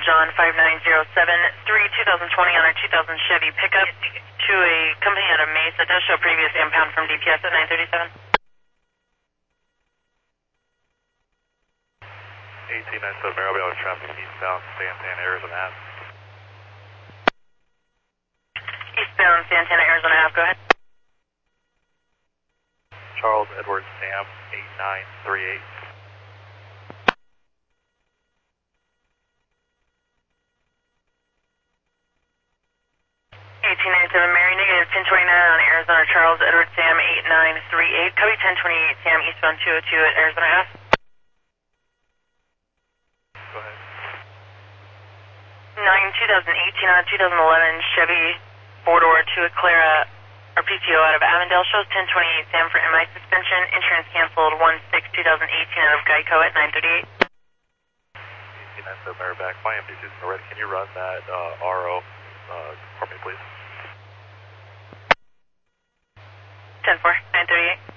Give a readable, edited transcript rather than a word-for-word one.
John 5907, 2020 on our 2000 Chevy pickup to a company out of Mesa. Does show previous impound from DPS at 937. 1897 Maribel traffic eastbound Santana, Arizona Ave. Eastbound Santana, Arizona Ave, go ahead. Charles Edward Sam 8938. 1897 Mary, negative 1029 on Arizona Charles Edward Sam 8938. Copy 1028 Sam eastbound 202 at Arizona Ave. Go ahead. 2018 on 2011 Chevy 4-door to a Clara RPCO out of Avondale. Shows 1028 Sam for MI suspension. Insurance canceled 1/6/2018 out of Geico at 938. 1897 Mary back. My MD is ready. Can you run that RO for me, please? 10-4, 938.